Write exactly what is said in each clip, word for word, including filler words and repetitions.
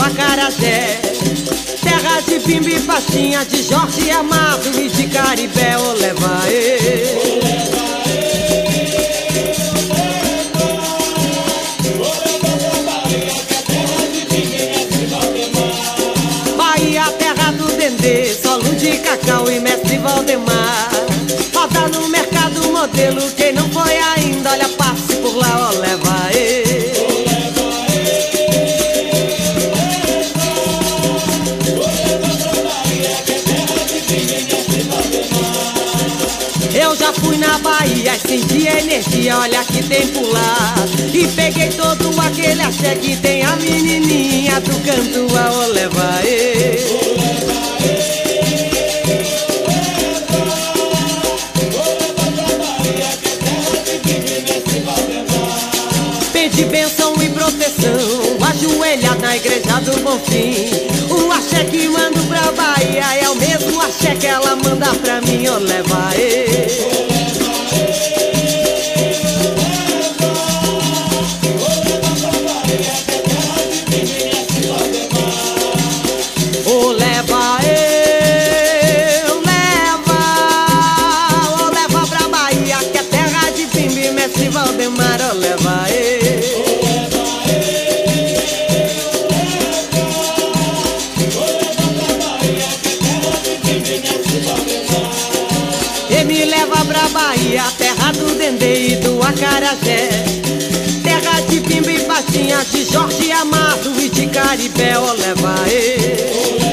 Acarajé, terra de Bimba e Pastinha, de Jorge Amado e de Caribé. Ô leva e Bahia, terra do Dendê, solo de Cacau e mestre Valdemar. Roda no mercado modelo, quem não foi ainda, olha, passe por lá. Ô leva e eu já fui na Bahia e senti energia, olha que tem por lá. E peguei todo aquele axé que tem a menininha do canto a ô leva e pedi bênção e proteção, ajoelhado na igreja do Bonfim. O axé que mando pra Bahia é o mesmo axé que ela manda pra mim. Ô leva e ô leva e ô leva, ô leva pra Bahia que é terra de Bimba e mestre Valdemar. Ô leva e me leva pra Bahia, terra do Dendê e do Acarajé, terra de Bimba e Pastinha, de Jorge Amado e de Caribé. Ô leva e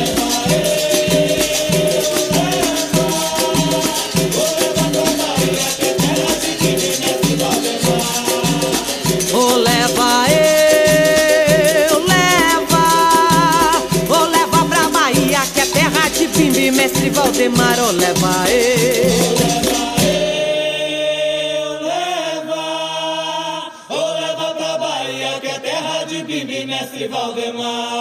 ô leva e ô leva, ô leva pra Bahia que é terra de Bimba e mestre Valdemar. Ô leva e Bimba e mestre Valdemar.